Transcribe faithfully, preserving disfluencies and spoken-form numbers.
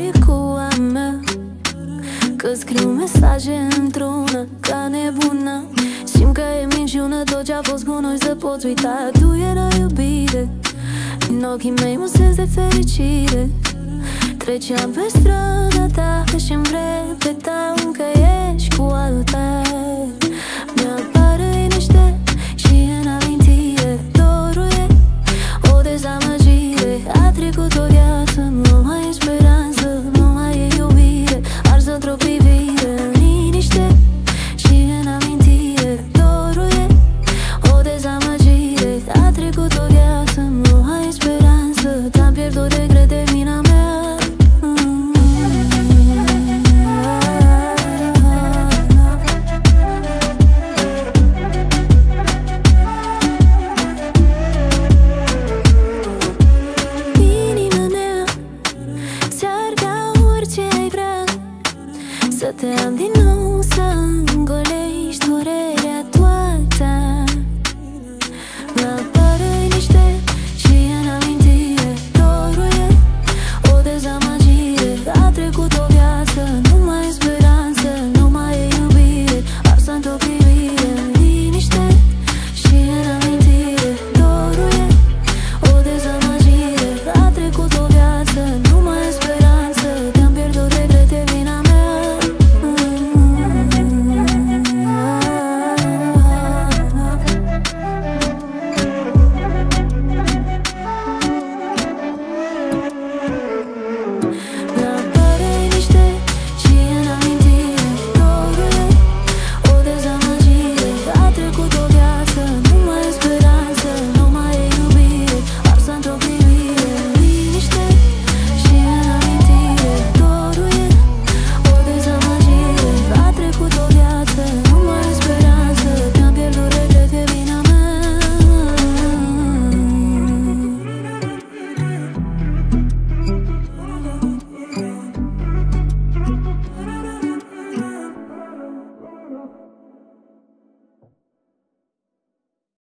e cu a mea, că scriu mesaje într-una ca nebună. Simt că e minciună tot ce-a fost cu noi, să poți uita. Tu erai iubire, în ochii mei un sens de fericire. Treceam pe strada ta și-mi repetau că ești cu alta. Mi-apare liniște și în amintire. Dorul e o dezamăgire. A trecut o viață, nu mai e speranță, nu mai e iubire. Arsă într-o privire, în liniște și în amintire. Dorul e o dezamăgire. A trecut o viață, nu mai e speranță. Te-am pierdut de crede mina mea. Să te am din nou, să îngolești durerea toată.